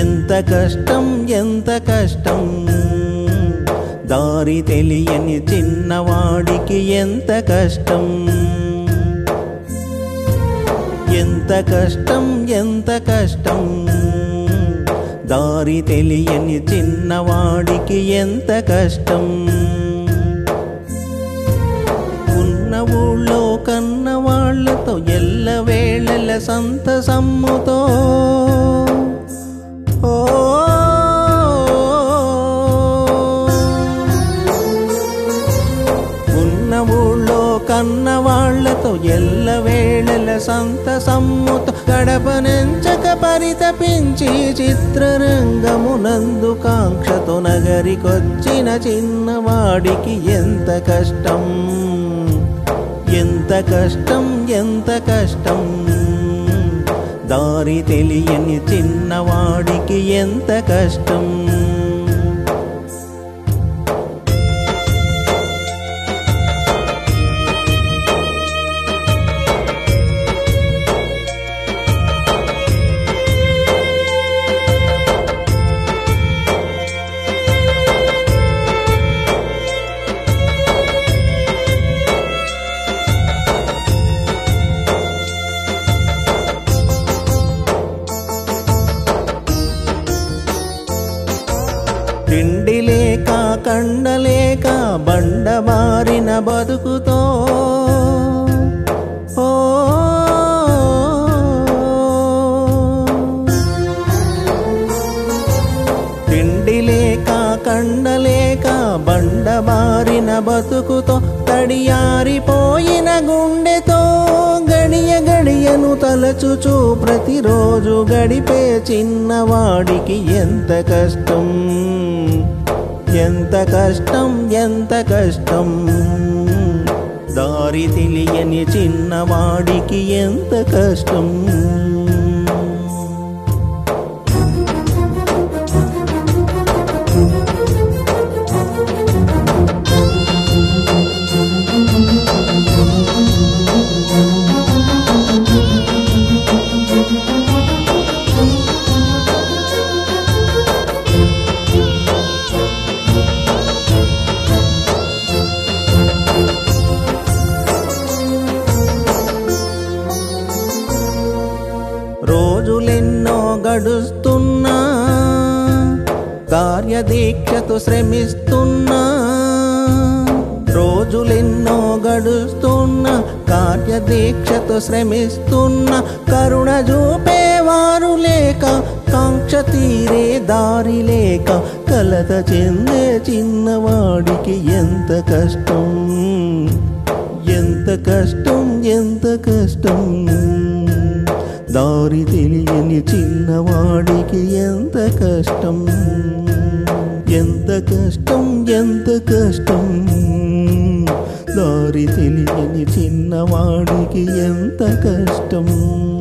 ఎంత కష్టం ఎంత కష్టం దారి తెలియని చిన్నవాడికి ఎంత కష్టం ఎంత కష్టం ఎంత కష్టం దారి తెలియని చిన్నవాడికి ఎంత కష్టం ఉన్న ఊళ్ళో కన్నవాళ్లతో ఎల్లవేళల సంతసమ్ముతో ఉన్న ఊళ్ళో కన్నవాళ్లతో ఎల్లవేళల సంతసమ్ముతో గడపనెంచక పరితపించి చిత్రరంగమునందు కాంక్షతో నగరికొచ్చిన చిన్నవాడికి ఎంత కష్టం ఎంత కష్టం ఎంత కష్టం దారి తెలియని చిన్నవాడికి ఎంత కష్టం తిండి లేక కండలేక బండబారిన బతుకుతో తిండి లేక కండలేక బండబారిన బతుకుతో తడియారిపోయిన గుండెతో గడియ గడియను తలచుచూ ప్రతిరోజు గడిపే చిన్నవాడికి ఎంత కష్టం ఎంత కష్టం ఎంత కష్టం దారి తెలియని చిన్నవాడికి ఎంత కష్టం రోజులెన్నో గడుస్తున్నా కార్యదీక్షతో శ్రమిస్తున్నా రోజులెన్నో గడుస్తున్నా కార్యదీక్షతో శ్రమిస్తున్నా కరుణ చూపేవారు లేక కాంక్ష తీరే దారి లేక కలత చెందే చిన్నవాడికి ఎంత కష్టం ఎంత కష్టం ఎంత కష్టం దారి తెలియని చిన్నవాడికి ఎంత కష్టం ఎంత కష్టం ఎంత కష్టం దారి తెలియని చిన్నవాడికి ఎంత కష్టం